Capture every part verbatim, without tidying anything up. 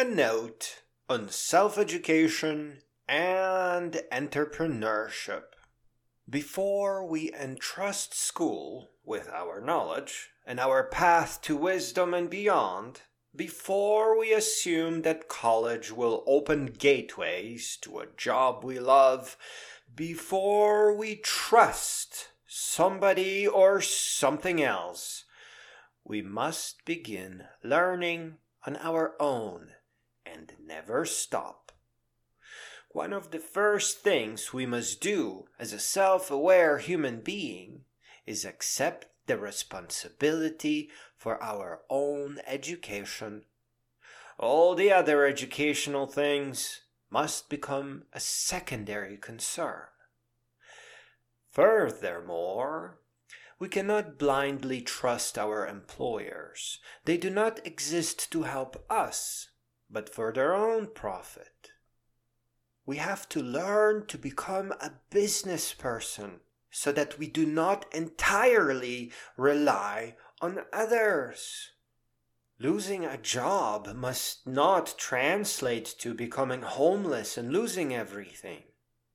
A note on self-education and entrepreneurship. Before we entrust school with our knowledge and our path to wisdom and beyond, before we assume that college will open gateways to a job we love, before we trust somebody or something else, we must begin learning on our own and never stop. One of the first things we must do as a self-aware human being is accept the responsibility for our own education. All the other educational things must become a secondary concern. Furthermore, we cannot blindly trust our employers. They do not exist to help us, but for their own profit. We have to learn to become a business person so that we do not entirely rely on others. Losing a job must not translate to becoming homeless and losing everything.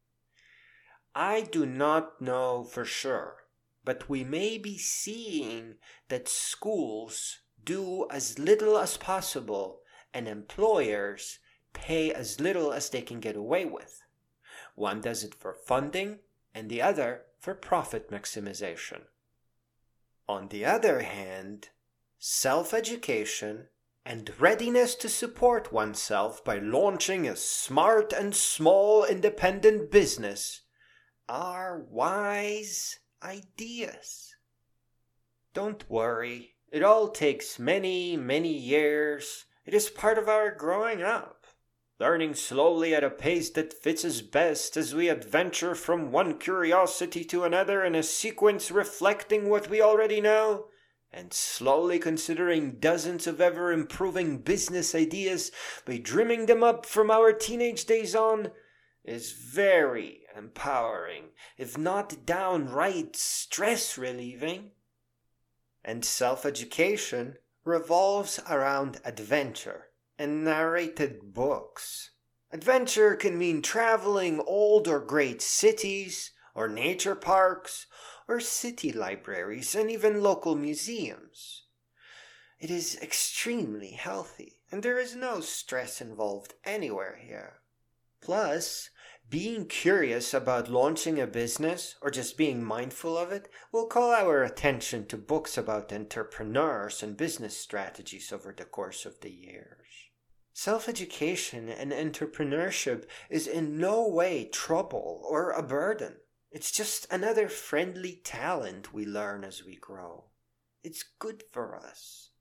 I do not know for sure, but we may be seeing that schools do as little as possible and employers pay as little as they can get away with. One does it for funding and the other for profit maximization. On the other hand, self-education and readiness to support oneself by launching a smart and small independent business are wise ideas. Don't worry, it all takes many, many years. It is part of our growing up, learning slowly at a pace that fits us best as we adventure from one curiosity to another in a sequence reflecting what we already know, and slowly considering dozens of ever-improving business ideas by dreaming them up from our teenage days on, is very empowering, if not downright stress-relieving. And self-education revolves around adventure and narrated books. Adventure can mean traveling old or great cities, or nature parks, or city libraries, and even local museums. It is extremely healthy, and there is no stress involved anywhere here. Plus, being curious about launching a business or just being mindful of it will call our attention to books about entrepreneurs and business strategies over the course of the years. Self-education and entrepreneurship is in no way trouble or a burden. It's just another friendly talent we learn as we grow. It's good for us.